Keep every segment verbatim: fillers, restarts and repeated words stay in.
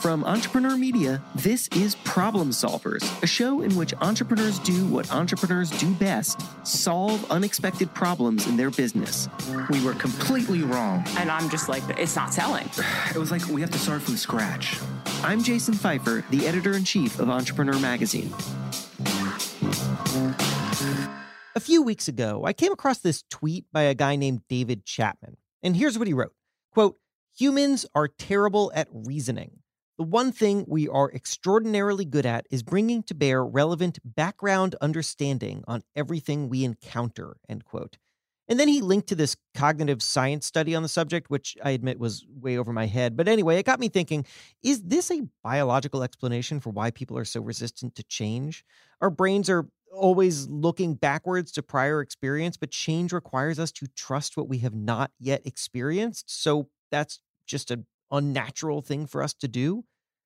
From Entrepreneur Media, this is Problem Solvers, a show in which entrepreneurs do what entrepreneurs do best: solve unexpected problems in their business. We were completely wrong. And I'm just like, it's not selling. It was like we have to start from scratch. I'm Jason Pfeiffer, the editor-in-chief of Entrepreneur Magazine. A few weeks ago, I came across this tweet by a guy named David Chapman. And here's what he wrote. Quote, "Humans are terrible at reasoning. The one thing we are extraordinarily good at is bringing to bear relevant background understanding on everything we encounter," end quote. And then he linked to this cognitive science study on the subject, which I admit was way over my head. But anyway, it got me thinking, is this a biological explanation for why people are so resistant to change? Our brains are always looking backwards to prior experience, but change requires us to trust what we have not yet experienced. So that's just an unnatural thing for us to do.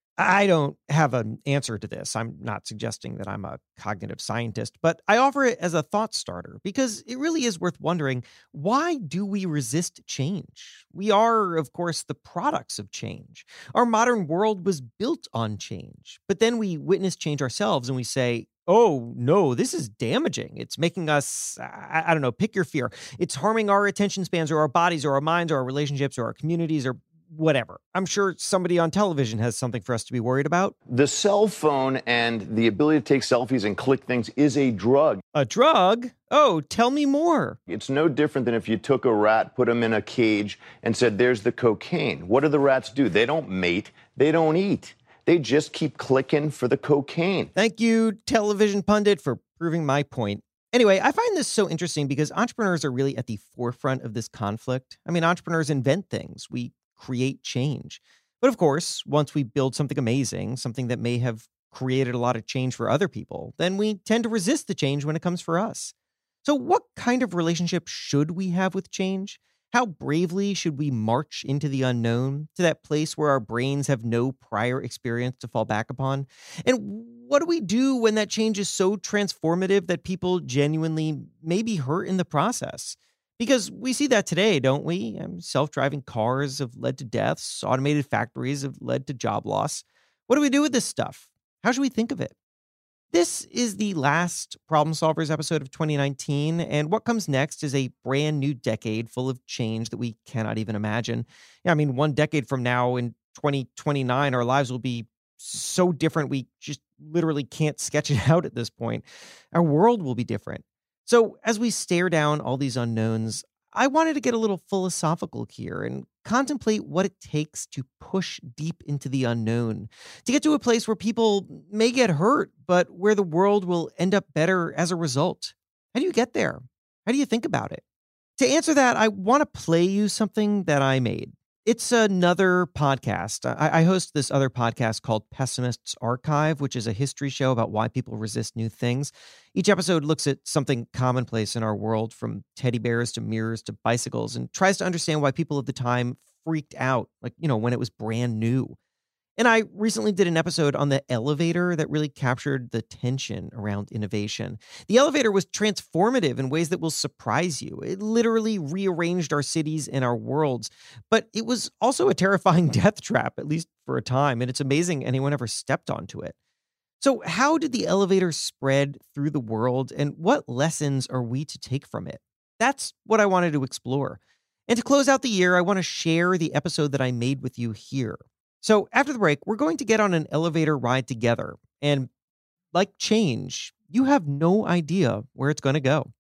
I don't have an answer to this. I'm not suggesting that I'm a cognitive scientist, but I offer it as a thought starter because it really is worth wondering, why do we resist change? We are, of course, the products of change. Our modern world was built on change, but then we witness change ourselves and we say, oh, no, this is damaging. It's making us, I, I don't know, pick your fear. It's harming our attention spans or our bodies or our minds or our relationships or our communities or whatever. I'm sure somebody on television has something for us to be worried about. The cell phone and the ability to take selfies and click things is a drug. A drug? Oh, tell me more. It's no different than if you took a rat, put him in a cage, and said, there's the cocaine. What do the rats do? They don't mate. They don't eat. They just keep clicking for the cocaine. Thank you, television pundit, for proving my point. Anyway, I find this so interesting because entrepreneurs are really at the forefront of this conflict. I mean, entrepreneurs invent things. We create change. But of course, once we build something amazing, something that may have created a lot of change for other people, then we tend to resist the change when it comes for us. So what kind of relationship should we have with change? How bravely should we march into the unknown, to that place where our brains have no prior experience to fall back upon? And what do we do when that change is so transformative that people genuinely may be hurt in the process? Because we see that today, don't we? Self-driving cars have led to deaths. Automated factories have led to job loss. What do we do with this stuff? How should we think of it? This is the last Problem Solvers episode of twenty nineteen, and what comes next is a brand new decade full of change that we cannot even imagine. Yeah, I mean, one decade from now in twenty twenty-nine, our lives will be so different we just literally can't sketch it out at this point. Our world will be different. So as we stare down all these unknowns, I wanted to get a little philosophical here and contemplate what it takes to push deep into the unknown, to get to a place where people may get hurt, but where the world will end up better as a result. How do you get there? How do you think about it? To answer that, I want to play you something that I made. It's another podcast. I, I host this other podcast called Pessimist's Archive, which is a history show about why people resist new things. Each episode looks at something commonplace in our world, from teddy bears to mirrors to bicycles, and tries to understand why people of the time freaked out, like, you know, when it was brand new. And I recently did an episode on the elevator that really captured the tension around innovation. The elevator was transformative in ways that will surprise you. It literally rearranged our cities and our worlds, but it was also a terrifying death trap, at least for a time, and it's amazing anyone ever stepped onto it. So how did the elevator spread through the world, and what lessons are we to take from it? That's what I wanted to explore. And to close out the year, I want to share the episode that I made with you here. So after the break, we're going to get on an elevator ride together. And like change, you have no idea where it's going to go.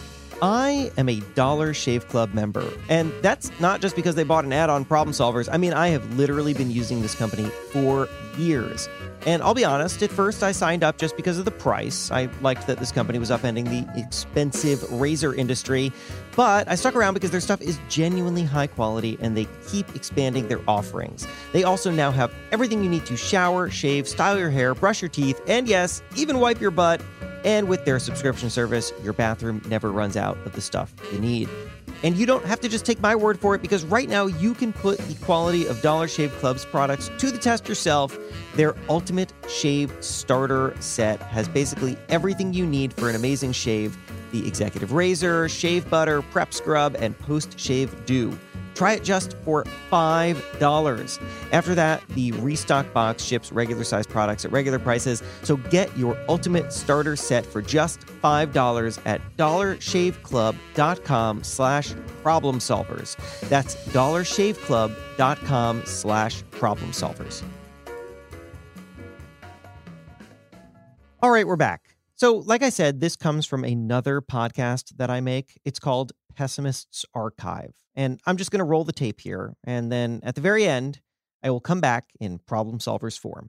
I am a Dollar Shave Club member, and that's not just because they bought an ad on Problem Solvers. I mean, I have literally been using this company for years. And I'll be honest, at first I signed up just because of the price. I liked that this company was upending the expensive razor industry, but I stuck around because their stuff is genuinely high quality and they keep expanding their offerings. They also now have everything you need to shower, shave, style your hair, brush your teeth, and yes, even wipe your butt. And with their subscription service, your bathroom never runs out of the stuff you need. And you don't have to just take my word for it, because right now you can put the quality of Dollar Shave Club's products to the test yourself. Their Ultimate Shave Starter Set has basically everything you need for an amazing shave: the executive razor, shave butter, prep scrub, and post-shave dew. Try it just for five dollars. After that, the Restock box ships regular-sized products at regular prices, so get your ultimate starter set for just five dollars at dollarshaveclub.com slash problem solvers. That's dollarshaveclub.com slash problem solvers. All right, we're back. So, like I said, this comes from another podcast that I make. It's called Pessimist's Archive. And I'm just going to roll the tape here. And then at the very end, I will come back in problem solvers form.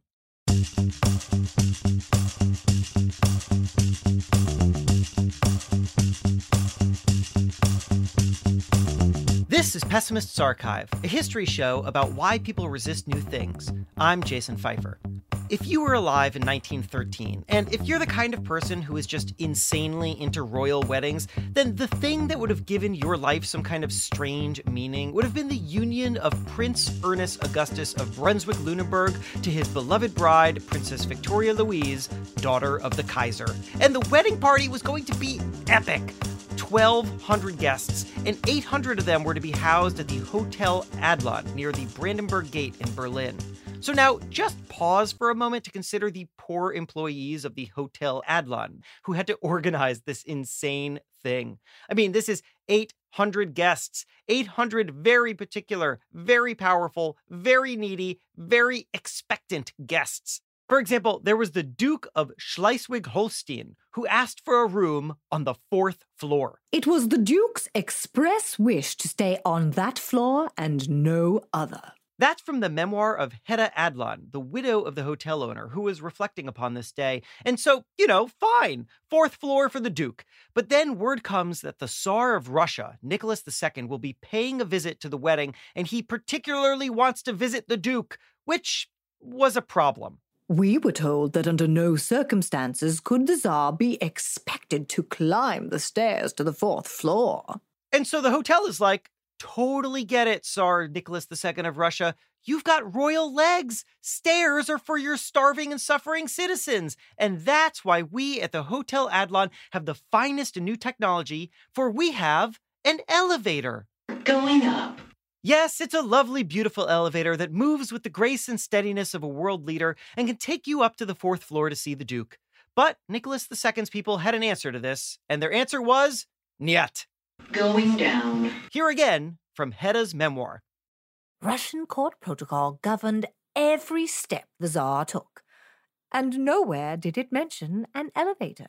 This is Pessimist's Archive, a history show about why people resist new things. I'm Jason Pfeiffer. If you were alive in nineteen thirteen, and if you're the kind of person who is just insanely into royal weddings, then the thing that would have given your life some kind of strange meaning would have been the union of Prince Ernest Augustus of Brunswick-Lunenburg to his beloved bride, Princess Victoria Louise, daughter of the Kaiser. And the wedding party was going to be epic. twelve hundred guests, and eight hundred of them were to be housed at the Hotel Adlon near the Brandenburg Gate in Berlin. So now, just pause for a moment to consider the poor employees of the Hotel Adlon who had to organize this insane thing. I mean, this is eight hundred guests, eight hundred very particular, very powerful, very needy, very expectant guests. For example, there was the Duke of Schleswig-Holstein, who asked for a room on the fourth floor. It was the Duke's express wish to stay on that floor and no other. That's from the memoir of Hedda Adlon, the widow of the hotel owner, who was reflecting upon this day. And so, you know, fine, fourth floor for the Duke. But then word comes that the Tsar of Russia, Nicholas the Second, will be paying a visit to the wedding, and he particularly wants to visit the Duke, which was a problem. We were told that under no circumstances could the Tsar be expected to climb the stairs to the fourth floor. And so the hotel is like, totally get it, Tsar Nicholas the Second of Russia. You've got royal legs. Stairs are for your starving and suffering citizens. And that's why we at the Hotel Adlon have the finest in new technology, for we have an elevator. Going up. Yes, it's a lovely, beautiful elevator that moves with the grace and steadiness of a world leader and can take you up to the fourth floor to see the Duke. But Nicholas the Second's people had an answer to this, and their answer was, Nyet. Going down. Here again, from Hedda's memoir. Russian court protocol governed every step the Tsar took, and nowhere did it mention an elevator.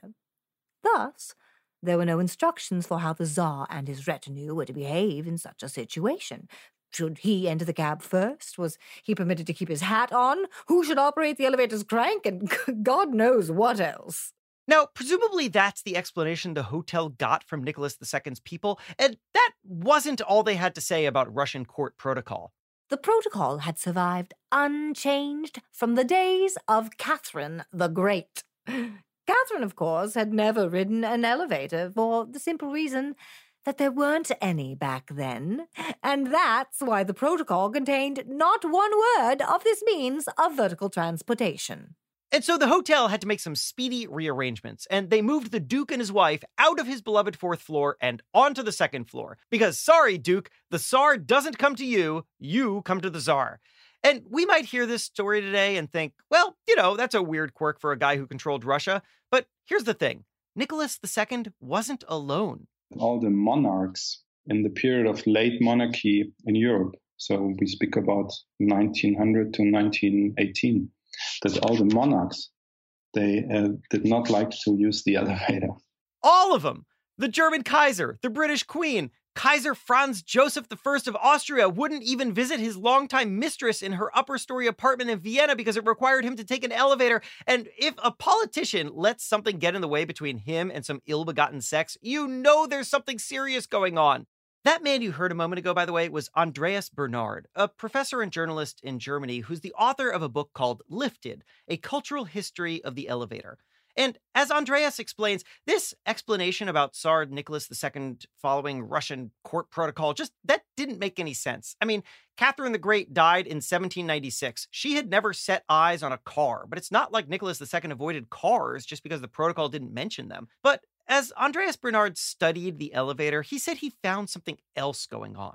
Thus, there were no instructions for how the Tsar and his retinue were to behave in such a situation. Should he enter the cab first? Was he permitted to keep his hat on? Who should operate the elevator's crank? And God knows what else. Now, presumably that's the explanation the hotel got from Nicholas the Second's people, and that wasn't all they had to say about Russian court protocol. The protocol had survived unchanged from the days of Catherine the Great. Catherine, of course, had never ridden an elevator for the simple reason that there weren't any back then, and that's why the protocol contained not one word of this means of vertical transportation. And so the hotel had to make some speedy rearrangements, and they moved the Duke and his wife out of his beloved fourth floor and onto the second floor. Because, sorry, Duke, the Tsar doesn't come to you, you come to the Tsar. And we might hear this story today and think, well, you know, that's a weird quirk for a guy who controlled Russia. But here's the thing. Nicholas the Second wasn't alone. All the monarchs in the period of late monarchy in Europe, so we speak about nineteen hundred to nineteen eighteen, that all the monarchs, they uh, did not like to use the elevator. All of them. The German Kaiser, the British Queen, Kaiser Franz Joseph the First of Austria wouldn't even visit his longtime mistress in her upper story apartment in Vienna because it required him to take an elevator. And if a politician lets something get in the way between him and some ill-begotten sex, you know there's something serious going on. That man you heard a moment ago, by the way, was Andreas Bernhard, a professor and journalist in Germany who's the author of a book called Lifted, A Cultural History of the Elevator. And as Andreas explains, this explanation about Tsar Nicholas the Second following Russian court protocol, just that didn't make any sense. I mean, Catherine the Great died in seventeen ninety-six. She had never set eyes on a car, but it's not like Nicholas the Second avoided cars just because the protocol didn't mention them. But as Andreas Bernhard studied the elevator, he said he found something else going on.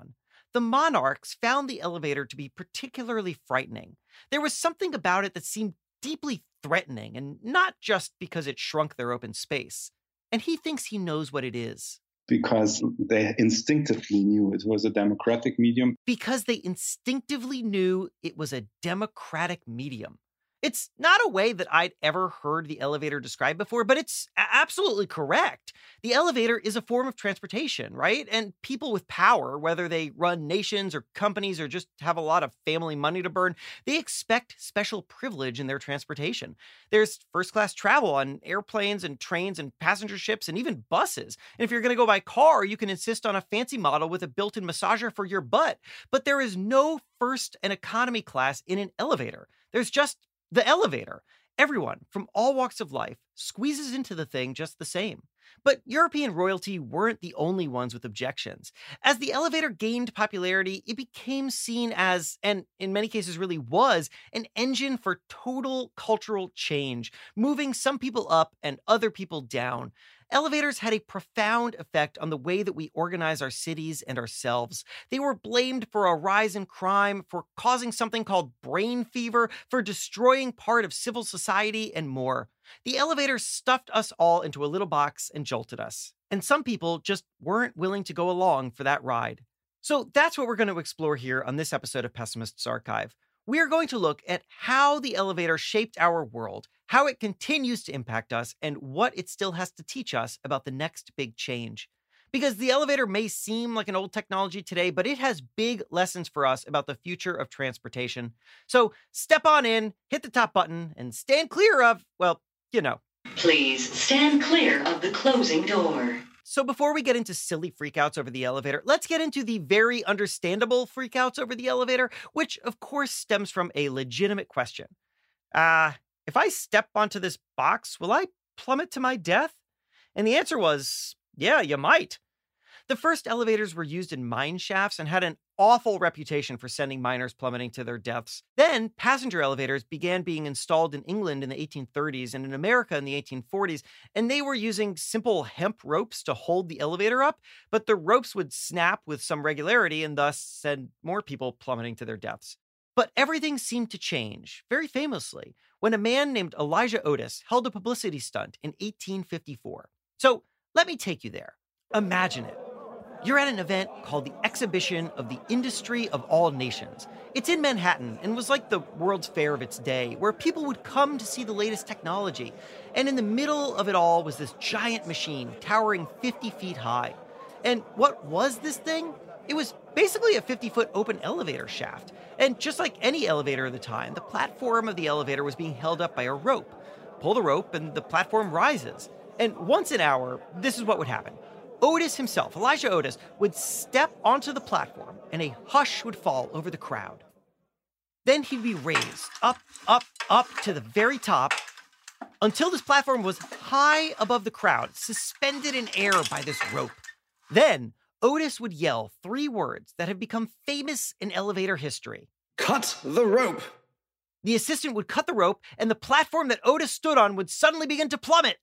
the monarchs found the elevator to be particularly frightening. There was something about it that seemed deeply threatening, and not just because it shrunk their open space. And he thinks he knows what it is. Because they instinctively knew it was a democratic medium. Because they instinctively knew it was a democratic medium. It's not a way that I'd ever heard the elevator described before, but it's absolutely correct. The elevator is a form of transportation, right? And people with power, whether they run nations or companies or just have a lot of family money to burn, they expect special privilege in their transportation. There's first-class travel on airplanes and trains and passenger ships and even buses. And if you're going to go by car, you can insist on a fancy model with a built-in massager for your butt. But there is no first and economy class in an elevator. There's just the elevator. Everyone from all walks of life squeezes into the thing just the same. But European royalty weren't the only ones with objections. As the elevator gained popularity, it became seen as, and in many cases really was, an engine for total cultural change, moving some people up and other people down. Elevators had a profound effect on the way that we organize our cities and ourselves. They were blamed for a rise in crime, for causing something called brain fever, for destroying part of civil society, and more. The elevator stuffed us all into a little box and jolted us. And some people just weren't willing to go along for that ride. So that's what we're going to explore here on this episode of Pessimist's Archive. We are going to look at how the elevator shaped our world, how it continues to impact us, and what it still has to teach us about the next big change. Because the elevator may seem like an old technology today, but it has big lessons for us about the future of transportation. So step on in, hit the top button, and stand clear of, well, you know. Please stand clear of the closing door. So before we get into silly freakouts over the elevator, let's get into the very understandable freakouts over the elevator, which of course stems from a legitimate question. Uh, if I step onto this box, will I plummet to my death? And the answer was, yeah, you might. The first elevators were used in mine shafts and had an awful reputation for sending miners plummeting to their deaths. Then, passenger elevators began being installed in England in the eighteen thirties and in America in the eighteen forties, and they were using simple hemp ropes to hold the elevator up, but the ropes would snap with some regularity and thus send more people plummeting to their deaths. But everything seemed to change, very famously, when a man named Elijah Otis held a publicity stunt in eighteen fifty-four. So, let me take you there. Imagine it. You're at an event called the Exhibition of the Industry of All Nations. It's in Manhattan and was like the World's Fair of its day, where people would come to see the latest technology. And in the middle of it all was this giant machine towering fifty feet high. And what was this thing? It was basically a fifty-foot open elevator shaft. And just like any elevator of the time, the platform of the elevator was being held up by a rope. Pull the rope and the platform rises. And once an hour, this is what would happen. Otis himself, Elijah Otis, would step onto the platform and a hush would fall over the crowd. Then he'd be raised up, up, up to the very top until this platform was high above the crowd, suspended in air by this rope. Then Otis would yell three words that have become famous in elevator history. Cut the rope! The assistant would cut the rope and the platform that Otis stood on would suddenly begin to plummet.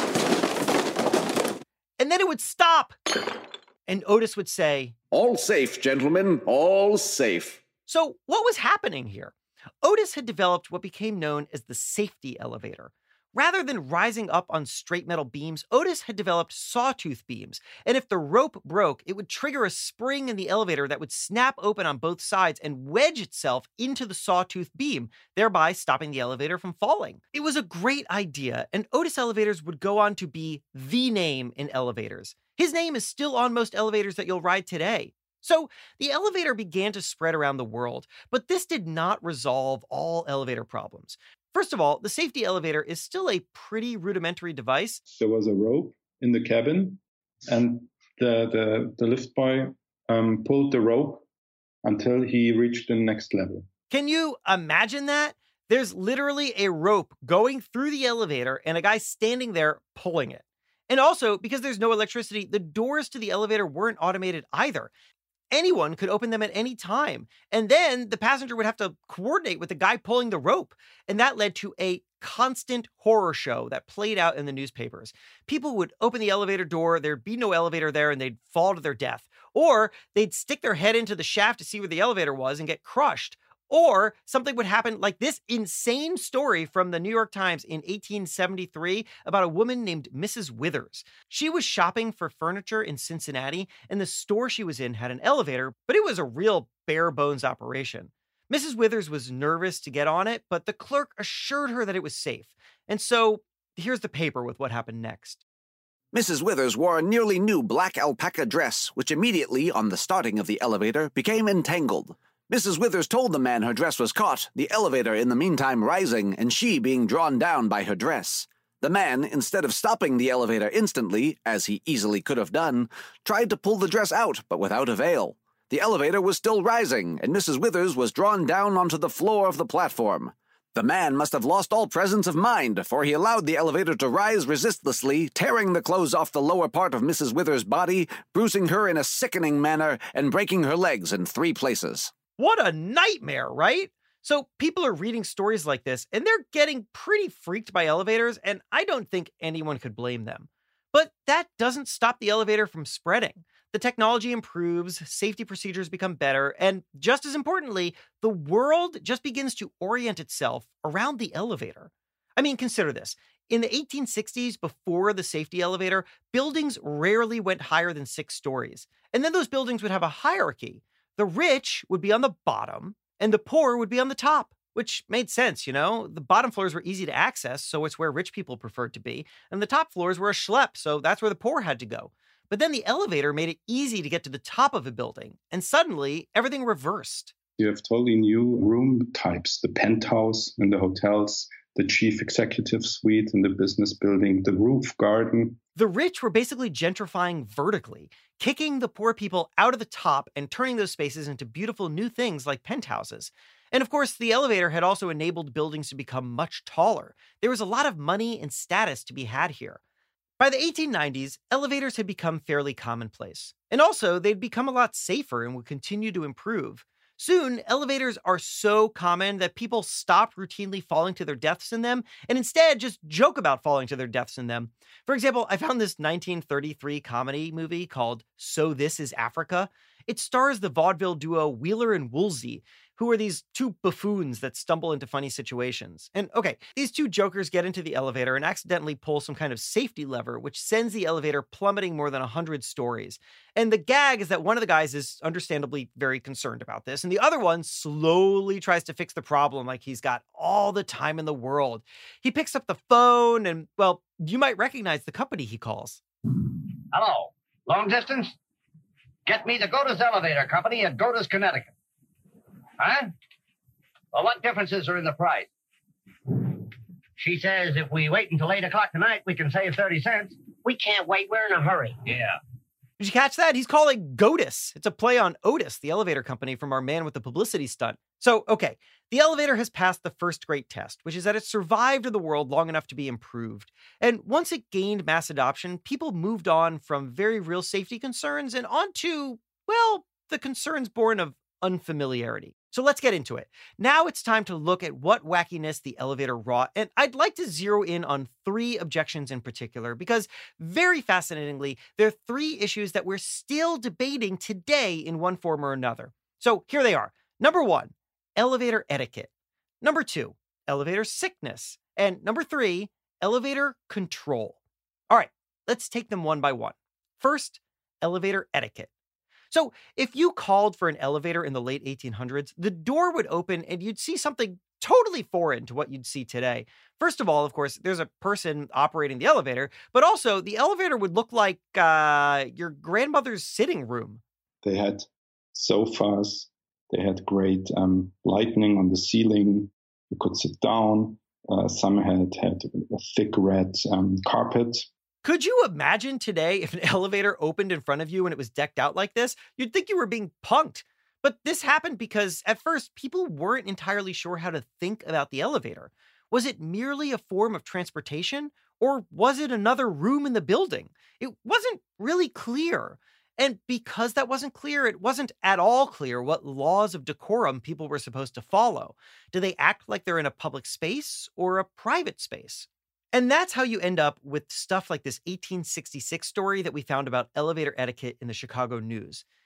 And then it would stop. And Otis would say, "All safe, gentlemen, all safe." So what was happening here? Otis had developed what became known as the safety elevator. Rather than rising up on straight metal beams, Otis had developed sawtooth beams. And if the rope broke, it would trigger a spring in the elevator that would snap open on both sides and wedge itself into the sawtooth beam, thereby stopping the elevator from falling. It was a great idea, and Otis elevators would go on to be the name in elevators. His name is still on most elevators that you'll ride today. So the elevator began to spread around the world, but this did not resolve all elevator problems. First of all, the safety elevator is still a pretty rudimentary device. There was a rope in the cabin, and the, the, the lift boy um, pulled the rope until he reached the next level. Can you imagine that? There's literally a rope going through the elevator and a guy standing there pulling it. And also, because there's no electricity, the doors to the elevator weren't automated either. Anyone could open them at any time. And then the passenger would have to coordinate with the guy pulling the rope. And that led to a constant horror show that played out in the newspapers. People would open the elevator door, there'd be no elevator there, and they'd fall to their death. Or they'd stick their head into the shaft to see where the elevator was and get crushed. Or something would happen like this insane story from the New York Times in eighteen seventy-three about a woman named Missus Withers. She was shopping for furniture in Cincinnati, and the store she was in had an elevator, but it was a real bare bones operation. Missus Withers was nervous to get on it, but the clerk assured her that it was safe. And so here's the paper with what happened next. Missus Withers wore a nearly new black alpaca dress, which immediately, on the starting of the elevator, became entangled. Missus Withers told the man her dress was caught, the elevator in the meantime rising, and she being drawn down by her dress. The man, instead of stopping the elevator instantly, as he easily could have done, tried to pull the dress out, but without avail. The elevator was still rising, and Missus Withers was drawn down onto the floor of the platform. The man must have lost all presence of mind, for he allowed the elevator to rise resistlessly, tearing the clothes off the lower part of Missus Withers' body, bruising her in a sickening manner, and breaking her legs in three places. What a nightmare, right? So people are reading stories like this, and they're getting pretty freaked by elevators, and I don't think anyone could blame them. But that doesn't stop the elevator from spreading. The technology improves, safety procedures become better, and just as importantly, the world just begins to orient itself around the elevator. I mean, consider this. In the eighteen sixties, before the safety elevator, buildings rarely went higher than six stories. And then those buildings would have a hierarchy. The rich would be on the bottom, and the poor would be on the top, which made sense, you know? The bottom floors were easy to access, so it's where rich people preferred to be, and the top floors were a schlep, so that's where the poor had to go. But then the elevator made it easy to get to the top of a building, and suddenly everything reversed. You have totally new room types, the penthouse in the hotels, the chief executive suite in the business building, the roof garden. The rich were basically gentrifying vertically, kicking the poor people out of the top and turning those spaces into beautiful new things like penthouses. And of course, the elevator had also enabled buildings to become much taller. There was a lot of money and status to be had here. By the eighteen nineties, elevators had become fairly commonplace. And also, they'd become a lot safer and would continue to improve. Soon, elevators are so common that people stop routinely falling to their deaths in them and instead just joke about falling to their deaths in them. For example, I found this nineteen thirty-three comedy movie called So This Is Africa. It stars the vaudeville duo Wheeler and Woolsey, who are these two buffoons that stumble into funny situations. And okay, these two jokers get into the elevator and accidentally pull some kind of safety lever, which sends the elevator plummeting more than one hundred stories. And the gag is that one of the guys is understandably very concerned about this, and the other one slowly tries to fix the problem like he's got all the time in the world. He picks up the phone and, well, you might recognize the company he calls. Hello, long distance? Get me the Godas Elevator Company at Godas, Connecticut. Huh? Well, what differences are in the price? She says if we wait until eight o'clock tonight, we can save thirty cents. We can't wait. We're in a hurry. Yeah. Did you catch that? He's calling Godas. It's a play on Otis, the elevator company from our man with the publicity stunt. So, okay, the elevator has passed the first great test, which is that it survived in the world long enough to be improved. And once it gained mass adoption, people moved on from very real safety concerns and onto, well, the concerns born of unfamiliarity. So let's get into it. Now it's time to look at what wackiness the elevator wrought, and I'd like to zero in on three objections in particular, because very fascinatingly, there are three issues that we're still debating today in one form or another. So here they are. Number one, elevator etiquette. Number two, elevator sickness. And number three, elevator control. All right, let's take them one by one. First, elevator etiquette. So if you called for an elevator in the late eighteen hundreds, the door would open and you'd see something totally foreign to what you'd see today. First of all, of course, there's a person operating the elevator, but also the elevator would look like uh, your grandmother's sitting room. They had sofas. They had great um, lighting on the ceiling. You could sit down. Uh, some had, had a thick red um, carpet. Could you imagine today if an elevator opened in front of you and it was decked out like this? You'd think you were being punked. But this happened because at first people weren't entirely sure how to think about the elevator. Was it merely a form of transportation, or was it another room in the building? It wasn't really clear. And because that wasn't clear, it wasn't at all clear what laws of decorum people were supposed to follow. Do they act like they're in a public space or a private space? And that's how you end up with stuff like this eighteen sixty-six story that we found about elevator etiquette in the Chicago News.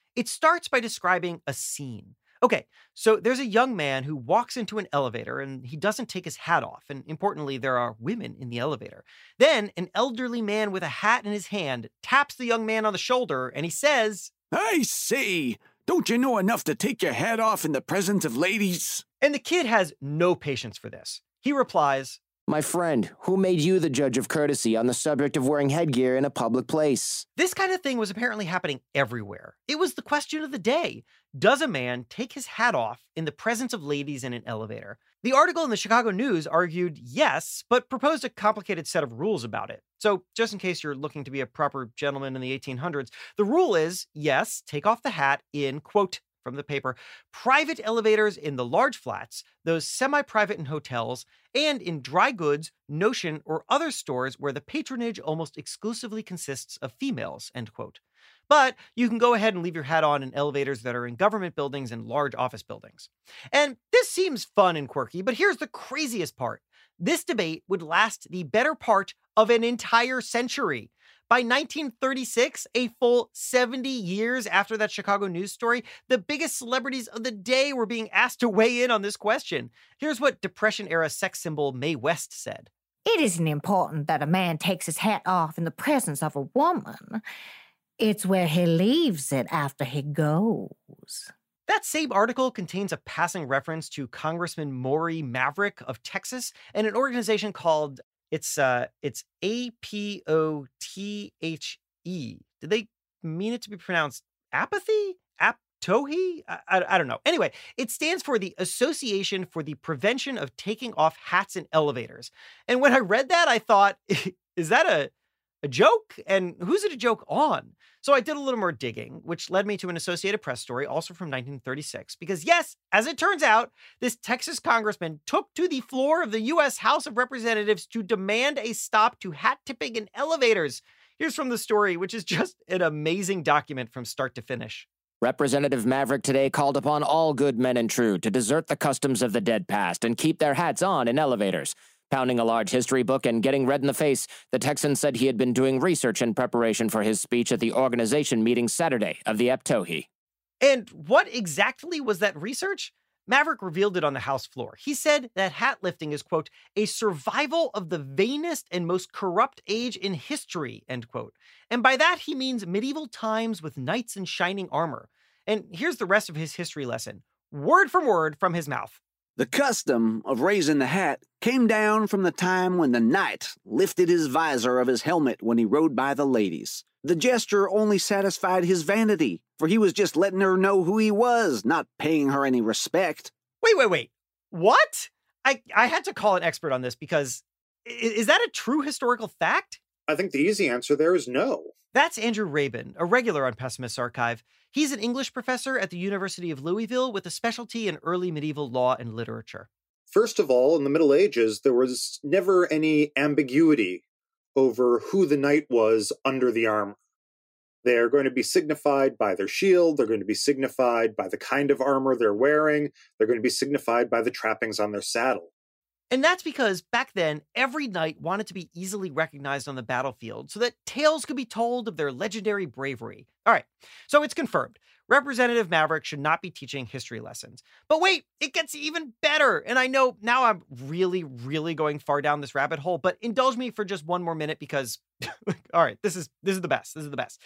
It starts by describing a scene. Okay, so there's a young man who walks into an elevator and he doesn't take his hat off. And importantly, there are women in the elevator. Then an elderly man with a hat in his hand taps the young man on the shoulder and he says, "I say, don't you know enough to take your hat off in the presence of ladies?" And the kid has no patience for this. He replies, "My friend, who made you the judge of courtesy on the subject of wearing headgear in a public place?" This kind of thing was apparently happening everywhere. It was the question of the day. Does a man take his hat off in the presence of ladies in an elevator? The article in the Chicago News argued yes, but proposed a complicated set of rules about it. So just in case you're looking to be a proper gentleman in the eighteen hundreds, the rule is, yes, take off the hat in, quote, from the paper, private elevators in the large flats, those semi-private in hotels, and in dry goods, notion, or other stores where the patronage almost exclusively consists of females, end quote. But you can go ahead and leave your hat on in elevators that are in government buildings and large office buildings. And this seems fun and quirky, but here's the craziest part. This debate would last the better part of an entire century. By nineteen thirty-six, a full seventy years after that Chicago News story, the biggest celebrities of the day were being asked to weigh in on this question. Here's what Depression-era sex symbol Mae West said. It isn't important that a man takes his hat off in the presence of a woman. It's where he leaves it after he goes. That same article contains a passing reference to Congressman Maury Maverick of Texas and an organization called, it's uh, it's A P O T H E. Did they mean it to be pronounced apathy? Aptohe? I, I, I don't know. Anyway, it stands for the Association for the Prevention of Taking Off Hats in Elevators. And when I read that, I thought, is that a, a joke? And who's it a joke on? So I did a little more digging, which led me to an Associated Press story, also from nineteen thirty-six. Because yes, as it turns out, this Texas congressman took to the floor of the U S House of Representatives to demand a stop to hat tipping in elevators. Here's from the story, which is just an amazing document from start to finish. Representative Maverick today called upon all good men and true to desert the customs of the dead past and keep their hats on in elevators. Pounding a large history book and getting red in the face, the Texan said he had been doing research in preparation for his speech at the organization meeting Saturday of the Aptohe. And what exactly was that research? Maverick revealed it on the House floor. He said that hat lifting is, quote, a survival of the vainest and most corrupt age in history, end quote. And by that, he means medieval times with knights in shining armor. And here's the rest of his history lesson, word for word from his mouth. The custom of raising the hat came down from the time when the knight lifted his visor of his helmet when he rode by the ladies. The gesture only satisfied his vanity, for he was just letting her know who he was, not paying her any respect. Wait, wait, wait. What? I, I had to call an expert on this because is, is that a true historical fact? I think the easy answer there is no. That's Andrew Rabin, a regular on Pessimist Archive. He's an English professor at the University of Louisville with a specialty in early medieval law and literature. First of all, in the Middle Ages, there was never any ambiguity over who the knight was under the armor. They're going to be signified by their shield. They're going to be signified by the kind of armor they're wearing. They're going to be signified by the trappings on their saddle. And that's because back then, every knight wanted to be easily recognized on the battlefield so that tales could be told of their legendary bravery. All right, so it's confirmed. Representative Maverick should not be teaching history lessons. But wait, it gets even better. And I know now I'm really, really going far down this rabbit hole, but indulge me for just one more minute because, all right, this is this is the best. This is the best.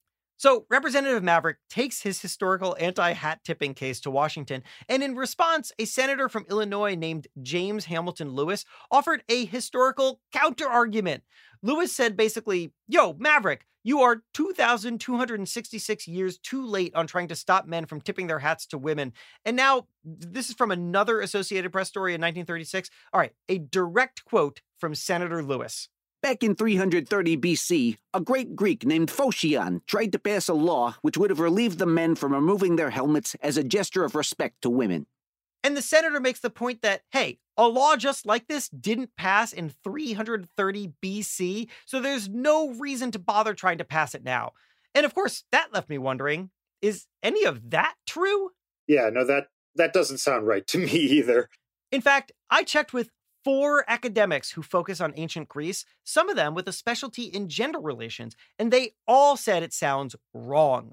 So Representative Maverick takes his historical anti-hat tipping case to Washington, and in response, a senator from Illinois named James Hamilton Lewis offered a historical counter-argument. Lewis said basically, yo, Maverick, you are two thousand two hundred sixty-six years too late on trying to stop men from tipping their hats to women. And now, this is from another Associated Press story in nineteen thirty-six. All right, a direct quote from Senator Lewis. Back in three hundred thirty B C, a great Greek named Phocion tried to pass a law which would have relieved the men from removing their helmets as a gesture of respect to women. And the senator makes the point that, hey, a law just like this didn't pass in three hundred thirty B C, so there's no reason to bother trying to pass it now. And of course, that left me wondering, is any of that true? Yeah, no, that, that doesn't sound right to me either. In fact, I checked with four academics who focus on ancient Greece, some of them with a specialty in gender relations, and they all said it sounds wrong.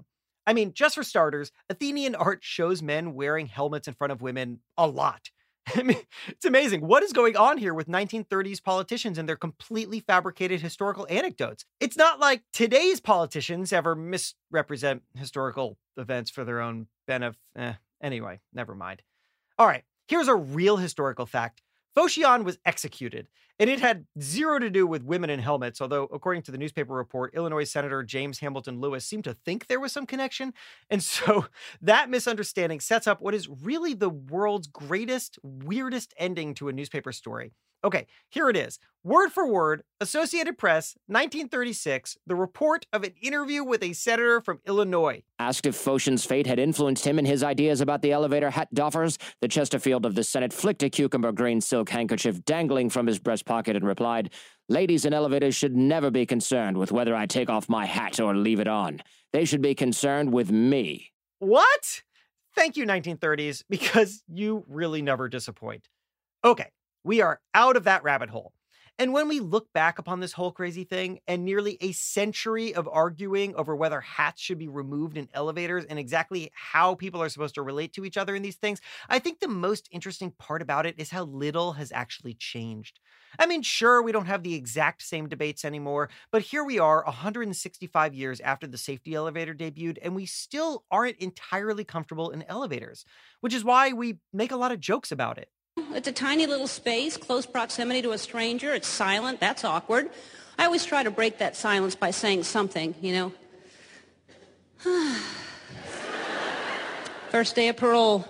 I mean, just for starters, Athenian art shows men wearing helmets in front of women a lot. I mean, it's amazing. What is going on here with nineteen thirties politicians and their completely fabricated historical anecdotes? It's not like today's politicians ever misrepresent historical events for their own benefit. Eh, anyway, never mind. All right, here's a real historical fact. Phocion was executed, and it had zero to do with women in helmets, although, according to the newspaper report, Illinois Senator James Hamilton Lewis seemed to think there was some connection. And so that misunderstanding sets up what is really the world's greatest, weirdest ending to a newspaper story. Okay, here it is. Word for word, Associated Press, nineteen thirty-six, the report of an interview with a senator from Illinois. Asked if Phocion's fate had influenced him in his ideas about the elevator hat doffers, the Chesterfield of the Senate flicked a cucumber green silk handkerchief dangling from his breast pocket and replied, "Ladies in elevators should never be concerned with whether I take off my hat or leave it on. They should be concerned with me." What? Thank you, nineteen thirties, because you really never disappoint. Okay. We are out of that rabbit hole. And when we look back upon this whole crazy thing and nearly a century of arguing over whether hats should be removed in elevators and exactly how people are supposed to relate to each other in these things, I think the most interesting part about it is how little has actually changed. I mean, sure, we don't have the exact same debates anymore, but here we are one hundred sixty-five years after the safety elevator debuted, and we still aren't entirely comfortable in elevators, which is why we make a lot of jokes about it. It's a tiny little space, close proximity to a stranger. It's silent. That's awkward. I always try to break that silence by saying something, you know. First day of parole.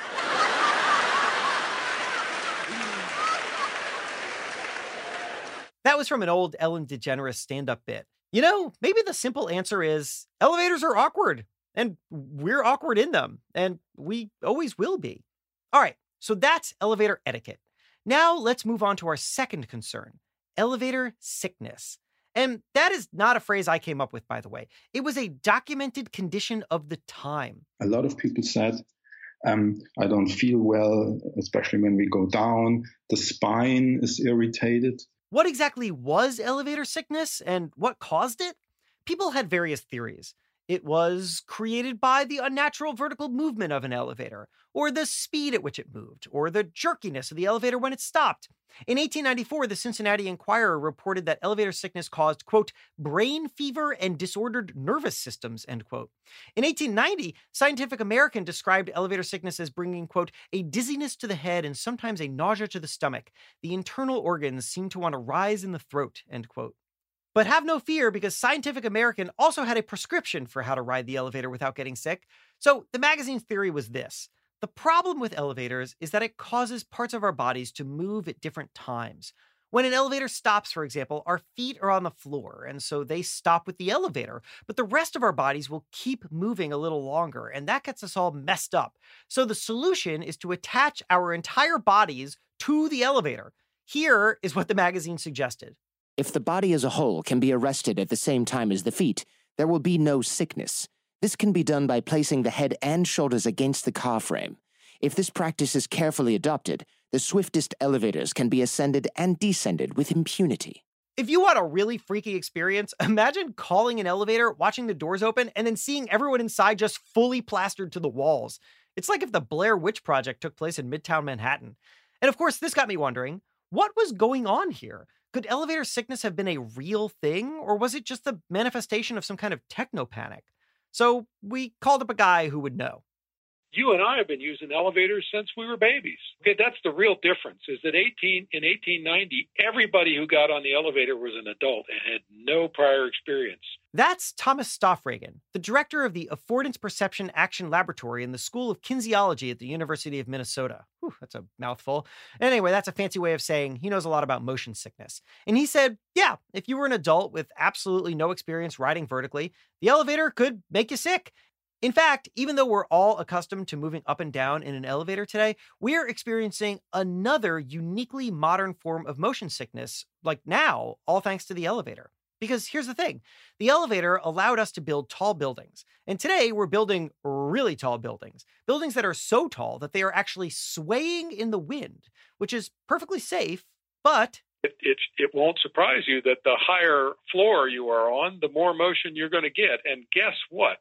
That was from an old Ellen DeGeneres stand-up bit. You know, maybe the simple answer is elevators are awkward, and we're awkward in them, and we always will be. All right. So that's elevator etiquette. Now let's move on to our second concern, elevator sickness. And that is not a phrase I came up with, by the way. It was a documented condition of the time. A lot of people said, um, I don't feel well, especially when we go down. The spine is irritated. What exactly was elevator sickness and what caused it? People had various theories. It was created by the unnatural vertical movement of an elevator, or the speed at which it moved, or the jerkiness of the elevator when it stopped. In eighteen ninety-four, the Cincinnati Enquirer reported that elevator sickness caused, quote, brain fever and disordered nervous systems, end quote. In eighteen ninety, Scientific American described elevator sickness as bringing, quote, a dizziness to the head and sometimes a nausea to the stomach. The internal organs seem to want to rise in the throat, end quote. But have no fear, because Scientific American also had a prescription for how to ride the elevator without getting sick. So the magazine's theory was this. The problem with elevators is that it causes parts of our bodies to move at different times. When an elevator stops, for example, our feet are on the floor, and so they stop with the elevator, but the rest of our bodies will keep moving a little longer, and that gets us all messed up. So the solution is to attach our entire bodies to the elevator. Here is what the magazine suggested. If the body as a whole can be arrested at the same time as the feet, there will be no sickness. This can be done by placing the head and shoulders against the car frame. If this practice is carefully adopted, the swiftest elevators can be ascended and descended with impunity. If you want a really freaky experience, imagine calling an elevator, watching the doors open, and then seeing everyone inside just fully plastered to the walls. It's like if the Blair Witch Project took place in Midtown Manhattan. And of course, this got me wondering, what was going on here? Could elevator sickness have been a real thing, or was it just the manifestation of some kind of techno panic? So we called up a guy who would know. You and I have been using elevators since we were babies. Okay, that's the real difference, is that eighteen in eighteen ninety, everybody who got on the elevator was an adult and had no prior experience. That's Thomas Stoffregen, the director of the Affordance Perception Action Laboratory in the School of Kinesiology at the University of Minnesota. Whew, that's a mouthful. Anyway, that's a fancy way of saying he knows a lot about motion sickness. And he said, yeah, if you were an adult with absolutely no experience riding vertically, the elevator could make you sick. In fact, even though we're all accustomed to moving up and down in an elevator today, we're experiencing another uniquely modern form of motion sickness, like now, all thanks to the elevator. Because here's the thing, the elevator allowed us to build tall buildings. And today we're building really tall buildings, buildings that are so tall that they are actually swaying in the wind, which is perfectly safe, but It, it, it won't surprise you that the higher floor you are on, the more motion you're going to get. And guess what?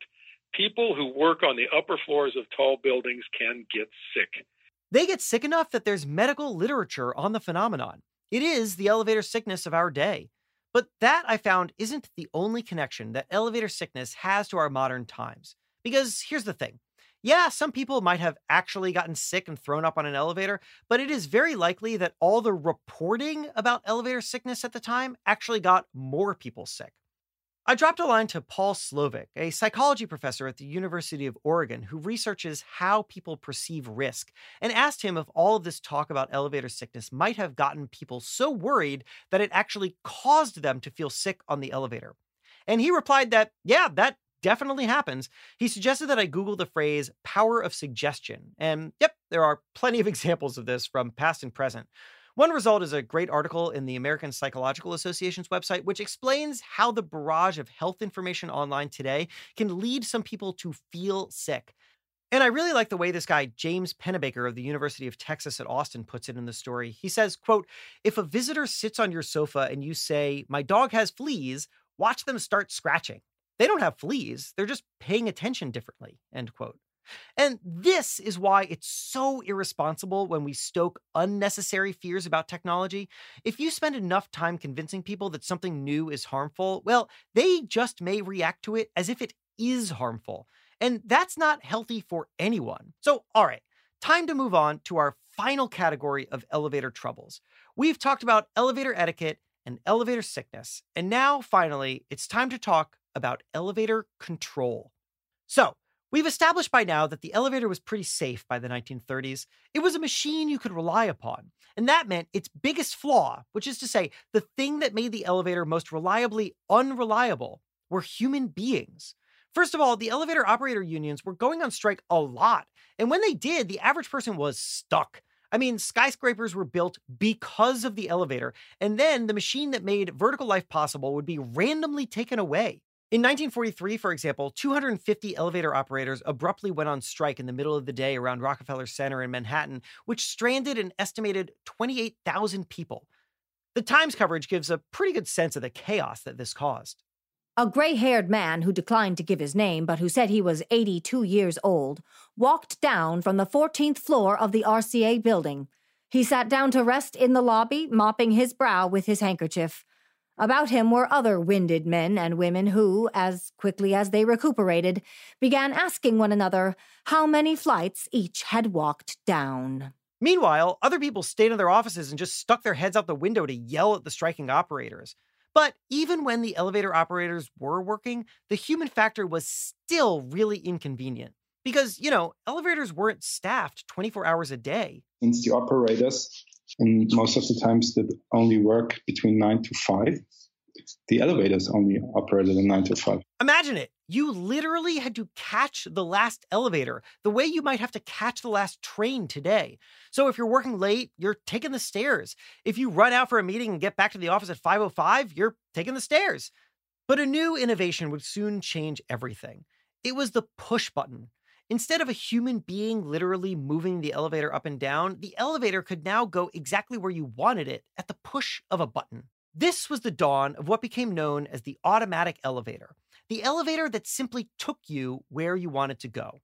people who work on the upper floors of tall buildings can get sick. They get sick enough that there's medical literature on the phenomenon. It is the elevator sickness of our day. But that, I found, isn't the only connection that elevator sickness has to our modern times. Because here's the thing. Yeah, some people might have actually gotten sick and thrown up on an elevator, but it is very likely that all the reporting about elevator sickness at the time actually got more people sick. I dropped a line to Paul Slovic, a psychology professor at the University of Oregon who researches how people perceive risk, and asked him if all of this talk about elevator sickness might have gotten people so worried that it actually caused them to feel sick on the elevator. And he replied that, yeah, that definitely happens. He suggested that I Google the phrase power of suggestion. And yep, there are plenty of examples of this from past and present. One result is a great article in the American Psychological Association's website, which explains how the barrage of health information online today can lead some people to feel sick. And I really like the way this guy, James Pennebaker of the University of Texas at Austin, puts it in the story. He says, quote, if a visitor sits on your sofa and you say, my dog has fleas, watch them start scratching. They don't have fleas. They're just paying attention differently, end quote. And this is why it's so irresponsible when we stoke unnecessary fears about technology. If you spend enough time convincing people that something new is harmful, well, they just may react to it as if it is harmful. And that's not healthy for anyone. So, all right, time to move on to our final category of elevator troubles. We've talked about elevator etiquette and elevator sickness. And now, finally, it's time to talk about elevator control. So, we've established by now that the elevator was pretty safe by the nineteen thirties. It was a machine you could rely upon. And that meant its biggest flaw, which is to say, the thing that made the elevator most reliably unreliable, were human beings. First of all, the elevator operator unions were going on strike a lot. And when they did, the average person was stuck. I mean, skyscrapers were built because of the elevator, and then the machine that made vertical life possible would be randomly taken away. In nineteen forty-three, for example, two hundred fifty elevator operators abruptly went on strike in the middle of the day around Rockefeller Center in Manhattan, which stranded an estimated twenty-eight thousand people. The Times coverage gives a pretty good sense of the chaos that this caused. A gray-haired man who declined to give his name but who said he was eighty-two years old walked down from the fourteenth floor of the R C A building. He sat down to rest in the lobby, mopping his brow with his handkerchief. About him were other winded men and women who, as quickly as they recuperated, began asking one another how many flights each had walked down. Meanwhile, other people stayed in their offices and just stuck their heads out the window to yell at the striking operators. But even when the elevator operators were working, the human factor was still really inconvenient. Because, you know, elevators weren't staffed twenty-four hours a day. Since the operators, and most of the times, did only work between nine to five, the elevators only operated in nine to five. Imagine it. You literally had to catch the last elevator, the way you might have to catch the last train today. So if you're working late, you're taking the stairs. If you run out for a meeting and get back to the office at five oh five, you're taking the stairs. But a new innovation would soon change everything. It was the push button. Instead of a human being literally moving the elevator up and down, the elevator could now go exactly where you wanted it at the push of a button. This was the dawn of what became known as the automatic elevator, the elevator that simply took you where you wanted to go.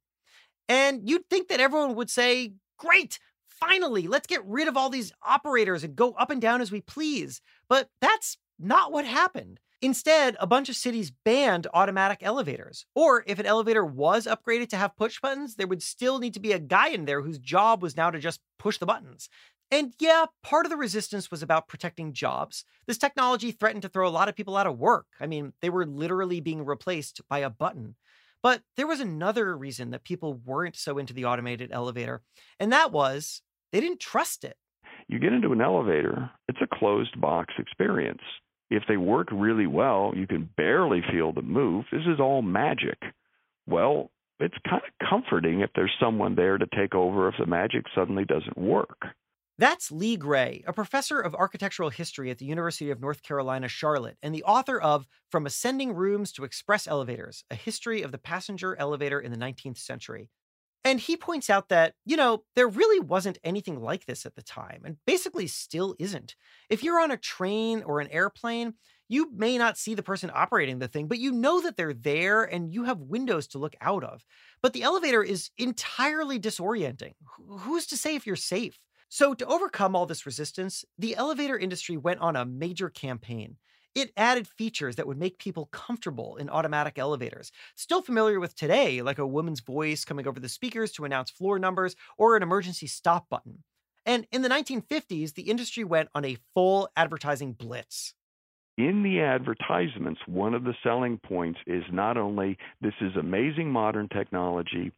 And you'd think that everyone would say, great, finally, let's get rid of all these operators and go up and down as we please. But that's not what happened. Instead, a bunch of cities banned automatic elevators. Or if an elevator was upgraded to have push buttons, there would still need to be a guy in there whose job was now to just push the buttons. And yeah, part of the resistance was about protecting jobs. This technology threatened to throw a lot of people out of work. I mean, they were literally being replaced by a button. But there was another reason that people weren't so into the automated elevator, and that was they didn't trust it. You get into an elevator, it's a closed box experience. If they work really well, you can barely feel them move. This is all magic. Well, it's kind of comforting if there's someone there to take over if the magic suddenly doesn't work. That's Lee Gray, a professor of architectural history at the University of North Carolina, Charlotte, and the author of From Ascending Rooms to Express Elevators, A History of the Passenger Elevator in the nineteenth Century. And he points out that, you know, there really wasn't anything like this at the time, and basically still isn't. If you're on a train or an airplane, you may not see the person operating the thing, but you know that they're there and you have windows to look out of. But the elevator is entirely disorienting. Who's to say if you're safe? So to overcome all this resistance, the elevator industry went on a major campaign. It added features that would make people comfortable in automatic elevators, still familiar with today, like a woman's voice coming over the speakers to announce floor numbers or an emergency stop button. And in the nineteen fifties, the industry went on a full advertising blitz. In the advertisements, one of the selling points is not only this is amazing modern technology,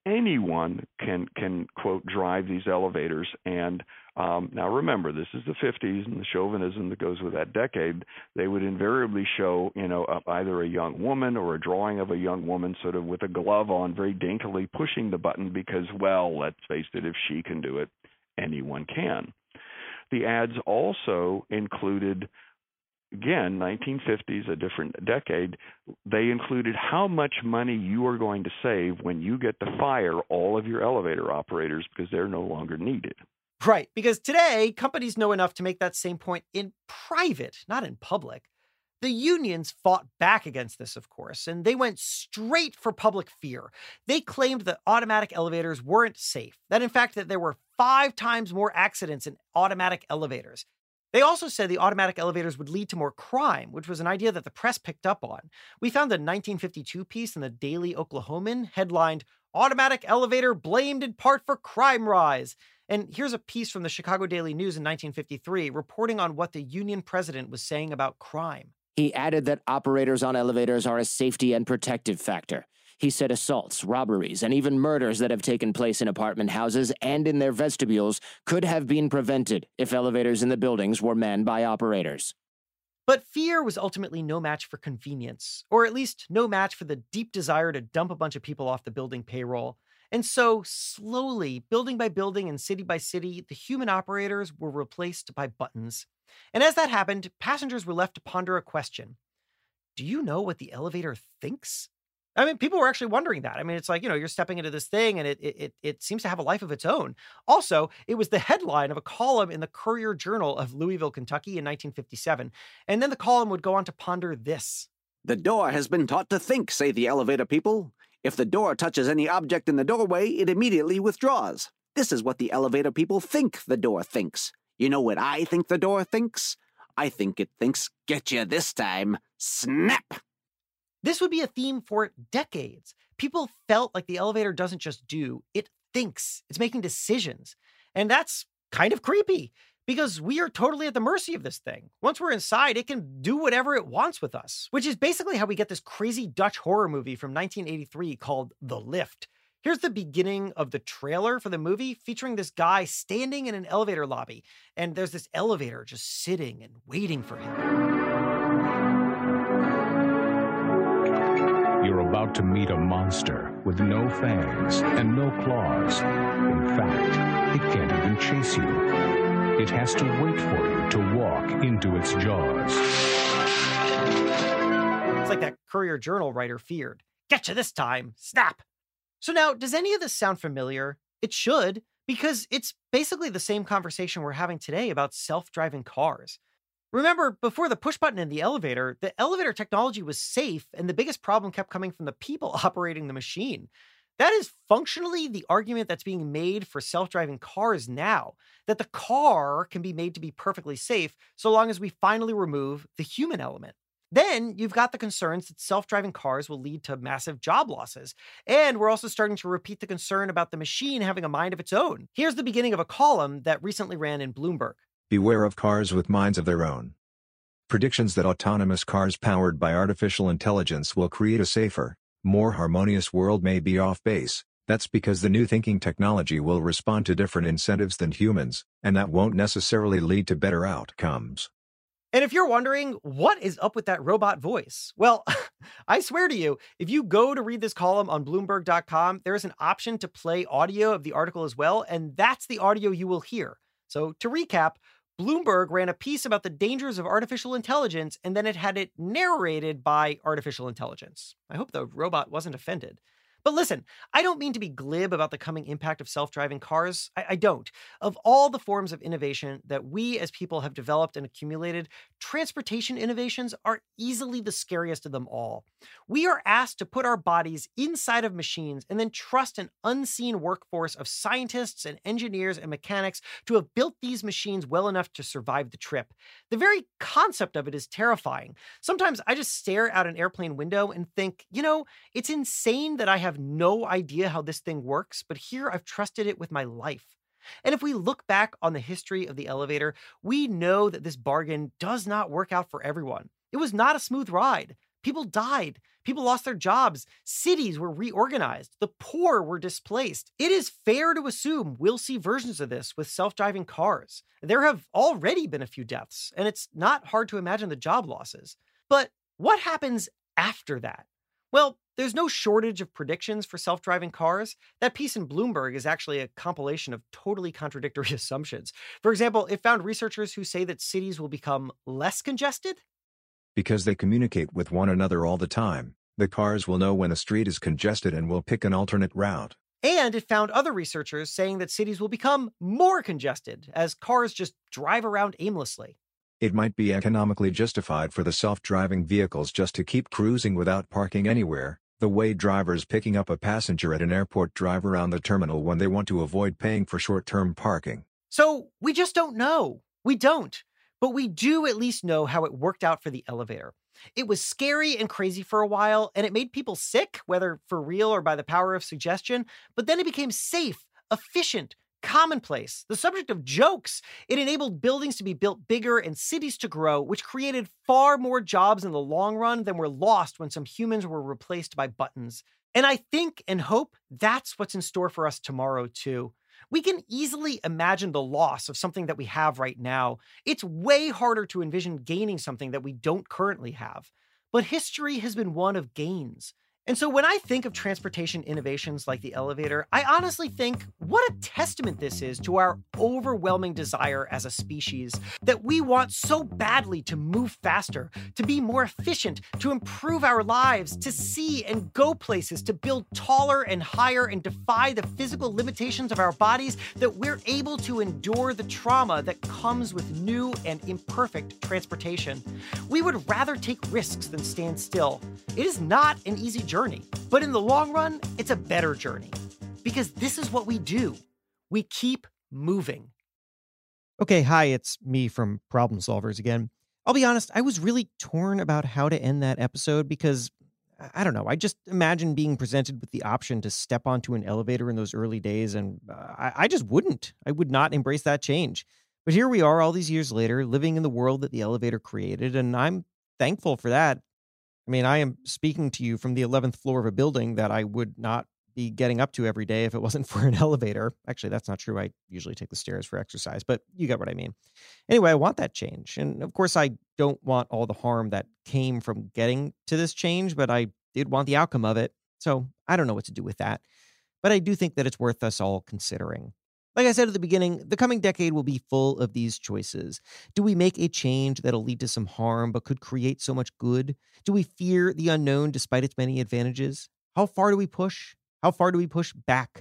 anyone can, can quote, drive these elevators. And um, now remember, this is the fifties and the chauvinism that goes with that decade. They would invariably show, you know, uh, either a young woman or a drawing of a young woman sort of with a glove on, very daintily pushing the button because, well, let's face it, if she can do it, anyone can. The ads also included, again, nineteen fifties, a different decade, they included how much money you are going to save when you get to fire all of your elevator operators because they're no longer needed. Right, because today, companies know enough to make that same point in private, not in public. The unions fought back against this, of course, and they went straight for public fear. They claimed that automatic elevators weren't safe, that in fact that there were five times more accidents in automatic elevators. They also said the automatic elevators would lead to more crime, which was an idea that the press picked up on. We found a nineteen fifty-two piece in the Daily Oklahoman headlined, "Automatic Elevator Blamed in Part for Crime Rise." And here's a piece from the Chicago Daily News in nineteen fifty-three reporting on what the union president was saying about crime. He added that operators on elevators are a safety and protective factor. He said assaults, robberies, and even murders that have taken place in apartment houses and in their vestibules could have been prevented if elevators in the buildings were manned by operators. But fear was ultimately no match for convenience, or at least no match for the deep desire to dump a bunch of people off the building payroll. And so, slowly, building by building and city by city, the human operators were replaced by buttons. And as that happened, passengers were left to ponder a question. Do you know what the elevator thinks? I mean, people were actually wondering that. I mean, it's like, you know, you're stepping into this thing and it it it seems to have a life of its own. Also, it was the headline of a column in the Courier Journal of Louisville, Kentucky in nineteen fifty-seven. And then the column would go on to ponder this. The door has been taught to think, say the elevator people. If the door touches any object in the doorway, it immediately withdraws. This is what the elevator people think the door thinks. You know what I think the door thinks? I think it thinks, get you this time. Snap! This would be a theme for decades. People felt like the elevator doesn't just do, it thinks. It's making decisions. And that's kind of creepy because we are totally at the mercy of this thing. Once we're inside, it can do whatever it wants with us, which is basically how we get this crazy Dutch horror movie from nineteen eighty-three called The Lift. Here's the beginning of the trailer for the movie featuring this guy standing in an elevator lobby, and there's this elevator just sitting and waiting for him. You're about to meet a monster with no fangs and no claws. In fact, it can't even chase you. It has to wait for you to walk into its jaws. It's like that Courier Journal writer feared. Get you this time. Snap. So now, does any of this sound familiar? It should, because it's basically the same conversation we're having today about self-driving cars. Remember, before the push button in the elevator, the elevator technology was safe, and the biggest problem kept coming from the people operating the machine. That is functionally the argument that's being made for self-driving cars now, that the car can be made to be perfectly safe so long as we finally remove the human element. Then you've got the concerns that self-driving cars will lead to massive job losses. And we're also starting to repeat the concern about the machine having a mind of its own. Here's the beginning of a column that recently ran in Bloomberg. Beware of cars with minds of their own. Predictions that autonomous cars powered by artificial intelligence will create a safer, more harmonious world may be off base. That's because the new thinking technology will respond to different incentives than humans, and that won't necessarily lead to better outcomes. And if you're wondering, what is up with that robot voice? Well, I swear to you, if you go to read this column on Bloomberg dot com, there is an option to play audio of the article as well, and that's the audio you will hear. So to recap, Bloomberg ran a piece about the dangers of artificial intelligence, and then it had it narrated by artificial intelligence. I hope the robot wasn't offended. But listen, I don't mean to be glib about the coming impact of self-driving cars. I, I don't. Of all the forms of innovation that we as people have developed and accumulated, transportation innovations are easily the scariest of them all. We are asked to put our bodies inside of machines and then trust an unseen workforce of scientists and engineers and mechanics to have built these machines well enough to survive the trip. The very concept of it is terrifying. Sometimes I just stare out an airplane window and think, you know, it's insane that I have no idea how this thing works, but here I've trusted it with my life. And if we look back on the history of the elevator, we know that this bargain does not work out for everyone. It was not a smooth ride. People died. People lost their jobs. Cities were reorganized. The poor were displaced. It is fair to assume we'll see versions of this with self-driving cars. There have already been a few deaths, and it's not hard to imagine the job losses. But what happens after that? Well, there's no shortage of predictions for self-driving cars. That piece in Bloomberg is actually a compilation of totally contradictory assumptions. For example, it found researchers who say that cities will become less congested. Because they communicate with one another all the time, the cars will know when a street is congested and will pick an alternate route. And it found other researchers saying that cities will become more congested as cars just drive around aimlessly. It might be economically justified for the self-driving vehicles just to keep cruising without parking anywhere, the way drivers picking up a passenger at an airport drive around the terminal when they want to avoid paying for short-term parking. So we just don't know. We don't. But we do at least know how it worked out for the elevator. It was scary and crazy for a while, and it made people sick, whether for real or by the power of suggestion. But then it became safe, efficient, commonplace, the subject of jokes. It enabled buildings to be built bigger and cities to grow, which created far more jobs in the long run than were lost when some humans were replaced by buttons. And I think and hope that's what's in store for us tomorrow, too. We can easily imagine the loss of something that we have right now. It's way harder to envision gaining something that we don't currently have. But history has been one of gains. And so when I think of transportation innovations like the elevator, I honestly think what a testament this is to our overwhelming desire as a species, that we want so badly to move faster, to be more efficient, to improve our lives, to see and go places, to build taller and higher and defy the physical limitations of our bodies, that we're able to endure the trauma that comes with new and imperfect transportation. We would rather take risks than stand still. It is not an easy journey. Journey. But in the long run, it's a better journey. Because this is what we do. We keep moving. Okay, hi, it's me from Problem Solvers again. I'll be honest, I was really torn about how to end that episode because, I don't know, I just imagine being presented with the option to step onto an elevator in those early days, and uh, I, I just wouldn't. I would not embrace that change. But here we are all these years later, living in the world that the elevator created, and I'm thankful for that. I mean, I am speaking to you from the eleventh floor of a building that I would not be getting up to every day if it wasn't for an elevator. Actually, that's not true. I usually take the stairs for exercise, but you get what I mean. Anyway, I want that change. And of course, I don't want all the harm that came from getting to this change, but I did want the outcome of it. So I don't know what to do with that. But I do think that it's worth us all considering. Like I said at the beginning, the coming decade will be full of these choices. Do we make a change that'll lead to some harm but could create so much good? Do we fear the unknown despite its many advantages? How far do we push? How far do we push back?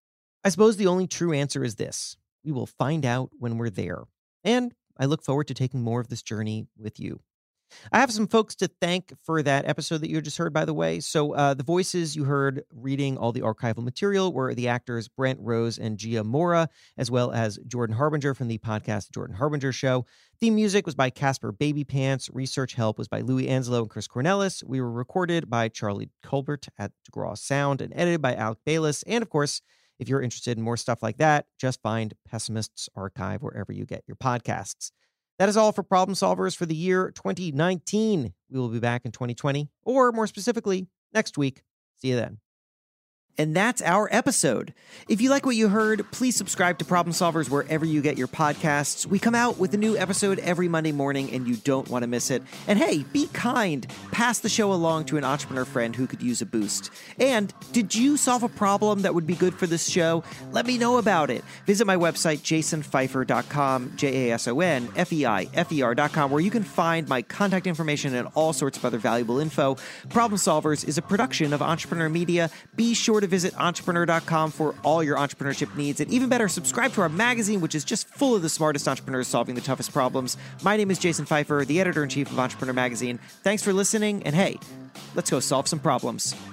I suppose the only true answer is this. We will find out when we're there. And I look forward to taking more of this journey with you. I have some folks to thank for that episode that you just heard, by the way. So uh, the voices you heard reading all the archival material were the actors Brent Rose and Gia Mora, as well as Jordan Harbinger from the podcast Jordan Harbinger Show. Theme music was by Casper Babypants. Research help was by Louis Anselo and Chris Cornelis. We were recorded by Charlie Colbert at DeGraw Sound and edited by Alec Bayless. And of course, if you're interested in more stuff like that, just find Pessimist's Archive wherever you get your podcasts. That is all for Problem Solvers for the year twenty nineteen. We will be back in twenty twenty, or more specifically, next week. See you then. And that's our episode. If you like what you heard, please subscribe to Problem Solvers wherever you get your podcasts. We come out with a new episode every Monday morning, and you don't want to miss it. And hey, be kind. Pass the show along to an entrepreneur friend who could use a boost. And did you solve a problem that would be good for this show? Let me know about it. Visit my website, jason feifer dot com, J A S O N F E I F E R dot com, where you can find my contact information and all sorts of other valuable info. Problem Solvers is a production of Entrepreneur Media. Be sure to visit entrepreneur dot com for all your entrepreneurship needs. And even better, subscribe to our magazine, which is just full of the smartest entrepreneurs solving the toughest problems. My name is Jason Feifer, the editor-in-chief of Entrepreneur Magazine. Thanks for listening, and hey, let's go solve some problems.